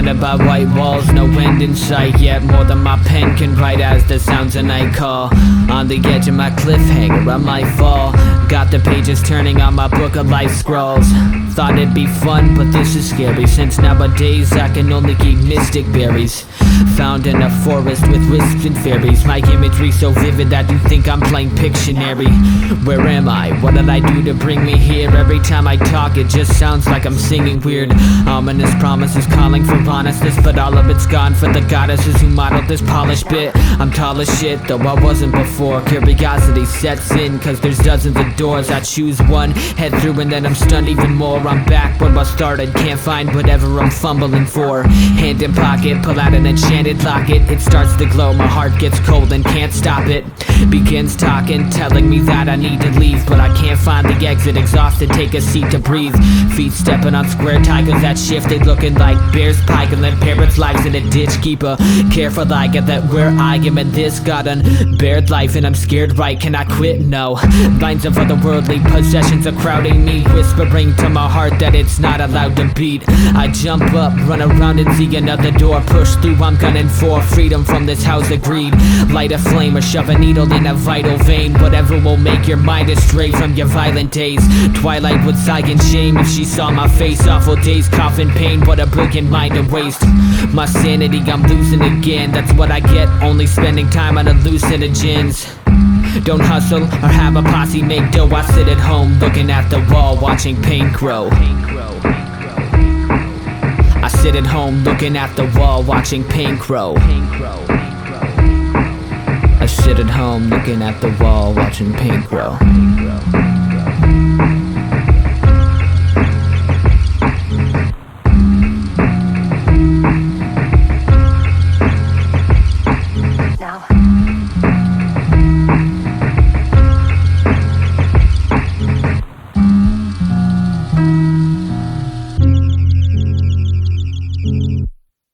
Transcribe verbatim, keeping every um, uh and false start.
Surrounded by white walls, no end in sight yet. More than my pen can write as the sounds a night call. On the edge of my cliffhanger, I might fall. Got the pages turning on my book of life scrolls. Thought it'd be fun, but this is scary, since nowadays I can only keep mystic berries found in a forest with wisps and fairies. My imagery so vivid that you think I'm playing Pictionary. Where am I? What did I do to bring me here? Every time I talk it just sounds like I'm singing weird. Ominous promises calling for honestness, but all of it's gone for the goddesses who modeled this polished bit. I'm tall as shit, though I wasn't before. Curiosity sets in, cause there's dozens of doors. I choose one, head through, and then I'm stunned even more. I'm back where I started, can't find whatever I'm fumbling for. Hand in pocket, pull out an enchanted locket. It starts to glow, my heart gets cold and can't stop it. Begins talking, telling me that I need to leave, but I can't find the exit. Exhausted, take a seat to breathe. Feet stepping on square tigers that shifted, looking like bears piking their parents' lives in a ditch. Keep a careful eye, get that where I am in this got unbared life, and I'm scared, right? Can I quit? No. Lines of otherworldly possessions are crowding me, whispering to my heart that it's not allowed to beat. I jump up, run around and see another door. Push through, I'm gunning for freedom from this house of greed. Light a flame or shove a needle in a vital vein. Whatever will make your mind astray from your violent days. Twilight would sigh in shame if she saw my face. Awful days, cough in pain, what a brilliant mind to waste. My sanity I'm losing again, that's what I get, only spending time on hallucinogens. Don't hustle or have a posse make dough. I sit at home looking at the wall, watching paint grow. I sit at home looking at the wall, watching paint grow. I sit at home looking at the wall, watching paint grow.